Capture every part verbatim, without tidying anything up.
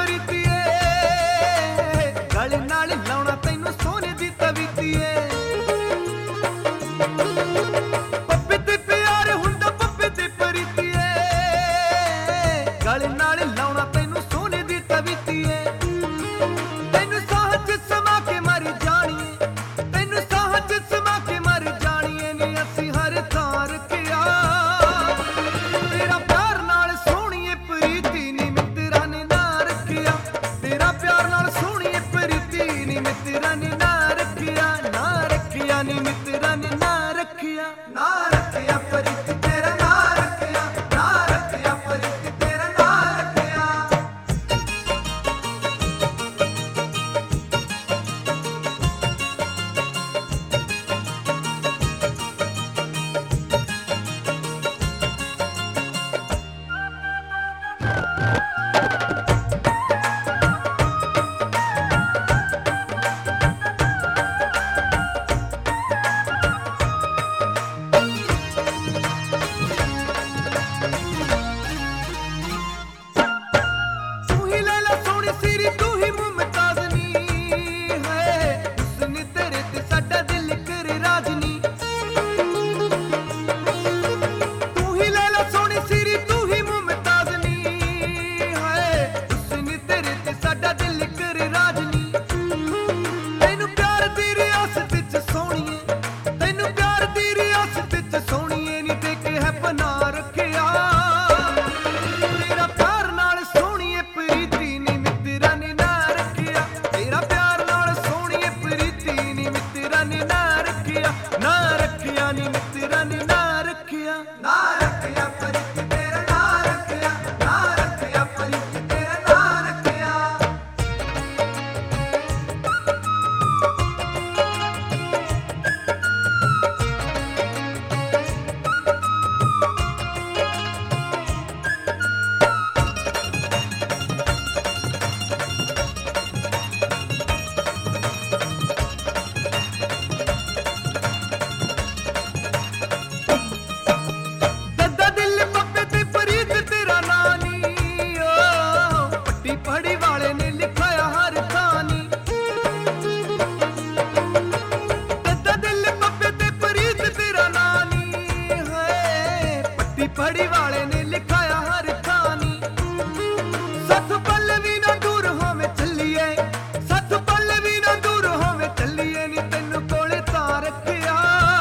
ਪ੍ਰੀਤੀਏ ਗਲ ਨਾਲ ਲਾਉਣਾ ਤੈਨੂੰ ਸੋਨੇ ਦੀ ਤਵੀਤੀਏ ਪੱਪੇ ਤੇ ਪਿਆਰ ਹੁੰਦਾ ਪੱਪੇ ਤੇ ਪ੍ਰੀਤੀਏ ਗਲ ਨਾਲ ਲਾਉਣਾ ਤੈਨੂੰ ਸੋਨੇ ਦੀ ਤਵੀਤੀਏ ਤੈਨੂੰ ਸਾਹ ਚ ਸਮਾ ਕੇ ਮਰ ਜਾਣੀਏ ਤੈਨੂੰ ਸਾਹ ਚ ਸਮਾ ਕੇ ਮਰ ਜਾਣੀਏ ਨੀ ਅਸੀਂ ਹਰ ਥਾਂ ਰੱਖਿਆ ਤੇਰਾ ਪਿਆਰ ਨਾਲ ਸੋਹਣੀਏ ਪ੍ਰੀਤੀ ਨੀ ਮਿੱਤਰਾਂ ਨੇ ਨਾ ਰੱਖਿਆ ਤੇਰਾ ਪਿਆਰ ਨਾਲ ਸੋਹਣੀਏ ਪ੍ਰੀਤੀ ਨੀ ਮਿੱਤਰਾਂ ਨੇ ਨਾ ਰੱਖਿਆ ਨਾ ਰੱਖਿਆ ਨੀ ਮਿੱਤਰਾਂ ਨੇ ਨਾ ਰੱਖਿਆ ਨਾ ਰੱਖਿਆ ਪ੍ਰੀਤੀ ਤੇਰਾ ਨਾ ਰੱਖਿਆ ਨਾ ਰੱਖਿਆ ਪ੍ਰੀਤੀ ਤੇਰਾ ਨਾ ਰੱਖਿਆ ਪੜੀ ਵਾਲੇ ਨੇ ਲਿਖਾਇਆ ਹਰ ਖਾਨੀ ਸੱਤ ਪਲ ਵੀ ਨਾ ਦੂਰ ਹੋਵੇ ਚੱਲੀਏ ਸੱਤ ਪਲ ਵੀ ਨਾ ਦੂਰ ਹੋਵੇ ਚੱਲੀਏ ਨੀ ਤੈਨੂੰ ਕੋਲੇ ਤਾਂ ਰੱਖਿਆ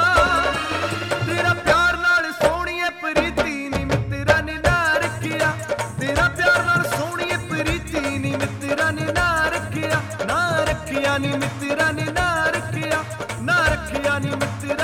ਤੇਰਾ ਪਿਆਰ ਨਾਲ ਸੋਹਣੀਏ ਪ੍ਰੀਤੀ ਨੀ ਮਿੱਤਰਾਂ ਨੇ ਨਾ ਰੱਖਿਆ ਤੇਰਾ ਪਿਆਰ ਨਾਲ ਸੋਹਣੀਏ ਪ੍ਰੀਤੀ ਨੀ ਮਿੱਤਰਾਂ ਨੇ ਨਾ ਰੱਖਿਆ ਨਾ ਰੱਖਿਆ ਨੀ ਮਿੱਤਰਾਂ ਨੇ ਨਾ ਰੱਖਿਆ ਨਾ ਰੱਖਿਆ ਨੀ ਮਿੱਤਰਾਂ